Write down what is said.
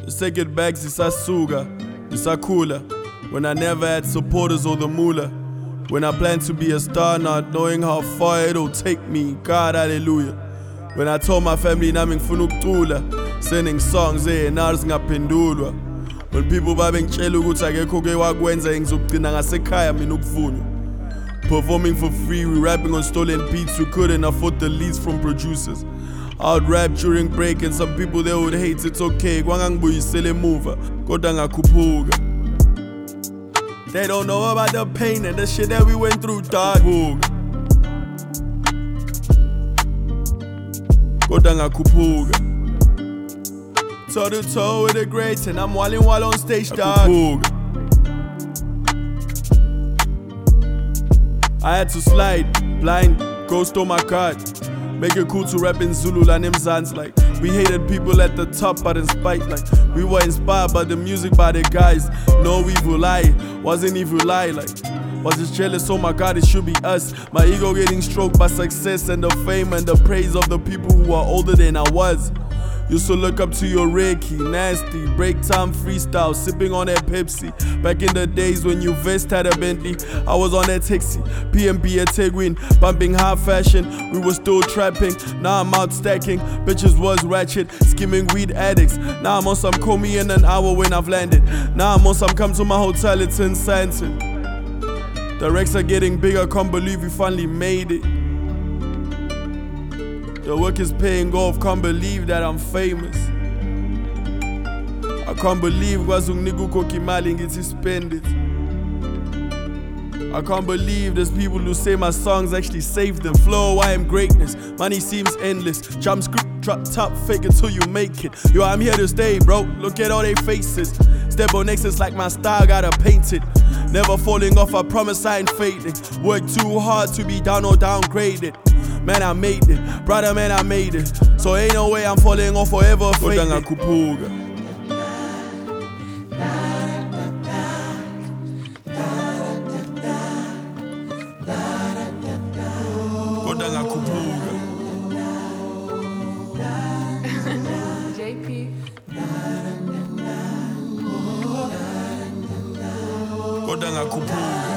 The second bags isasuga, isakula. When I never had supporters or the moolah. When I planned to be a star, not knowing how far it'll take me. God, hallelujah. When I told my family nami ngifuna ukucula, sending songs nari zingaphendulwa. When people babengitshela ukuthi akekho ke wakwenza ngizogcina ngasekhaya mina ukuvunywa. Performing for free, we rapping on stolen beats, we couldn't afford the leads from producers. I would rap during break and some people they would hate, it's okay, kwangangibuyisele emuva, kodwa ngakhuphuka. They don't know about the pain and the shit that we went through, dog. Kodwa ngakhuphuka. Toe to toe with the greats and I'm walling while on stage, dog. I had to slide, blind, ghost on my card. Make it cool to rap in Zulu and Mzansi like. We hated people at the top but in spite like. We were inspired by the music by the guys. No evil lie, wasn't evil lie like. Was just jealous, oh my God it should be us. My ego getting stroked by success and the fame and the praise of the people who are older than I was. Used to look up to your Ricky, nasty, break time freestyle, sipping on that Pepsi. Back in the days when you vest had a Bentley, I was on that taxi, PMB at Tegwin, bumping high fashion, we were still trapping. Now I'm out stacking, bitches was ratchet, skimming weed addicts. Now I'm on some call me in an hour when I've landed. Now I'm on some come to my hotel, it's in Sanson. The wrecks are getting bigger, can't believe we finally made it. The work is paying off, can't believe that I'm famous. I can't believe kwazunginika ukhokha imali ngithi spend it. I can't believe there's people who say my songs actually saved them. Flow, I am greatness, money seems endless. Jump script, drop top, fake it till you make it. Yo, I'm here to stay, bro, look at all they faces. Step on Nexus like my style, gotta paint it. Never falling off, I promise I ain't fading. Work too hard to be down or downgraded. Man, I made it, brother, man, I made it. So ain't no way I'm falling off forever faded. Kodwa ngakhuphuka. Kodwa ngakhuphuka. JP. Kodwa ngakhuphuka.